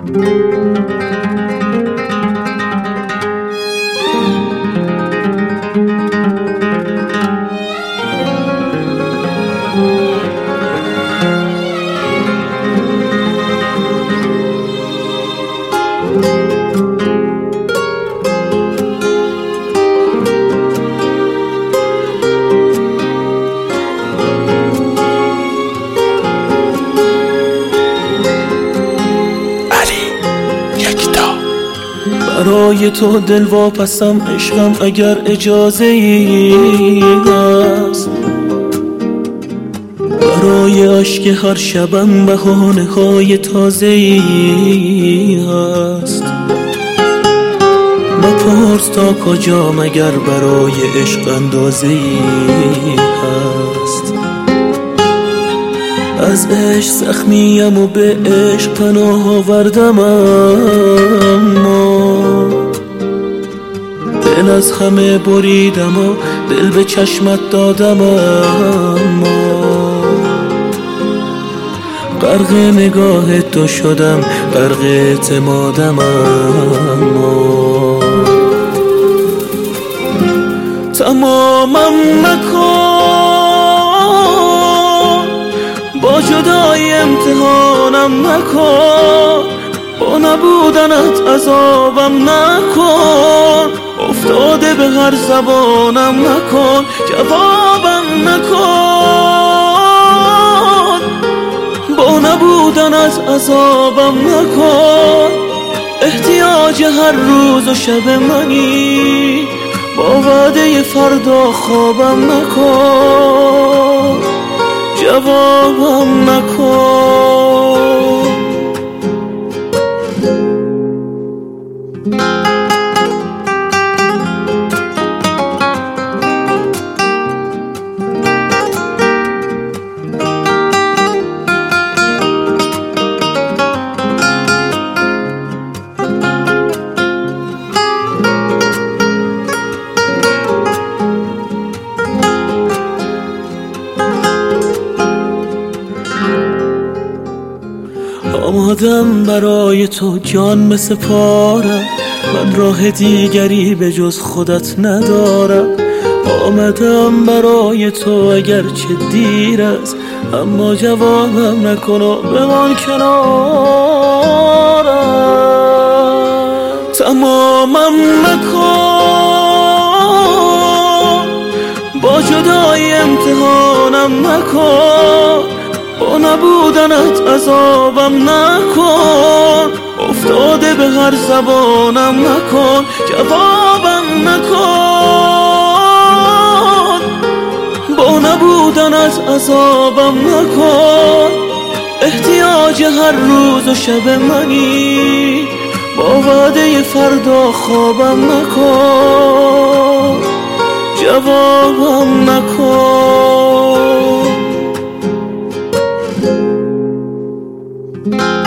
برای تو دل واپسم عشقم اگر اجازه ای هست، برای عشق هر شبم بهانه های تازه ای هست. بپرس تا کجا مگر برای عشق اندازه ای هست. از عشق زخمیم و به عشق پناه آوردم، اما دل از همه بریدم و دل به چشمت دادم، اما غرق نگاه تو شدم، غرق اعتمادم، اما تمامم نکن، با جدای امتحانم نکن، با نبودنت عذابم نکن، افتاده به هر زبانم نکن، جوابم نکن، با نبودنت عذابم نکن. احتیاج هر روز و شب منی، با وعده فردا خوابم نکن، جوابم نکن. آمادم برای تو جان بسپارم، من راه دیگری به جز خودت ندارم. آمدم برای تو اگر چه دیر است، اما جوابم نکن و بمان کنارم. تمامم نکن، با جدای امتحانم نکن، با نبودنت عذابم نکن، افتاده به هر زبانم نکن، جوابم نکن، با نبودنت عذابم نکن. احتیاج هر روز و شب منی، با وعده فردا خوابم نکن، جوابم نکن.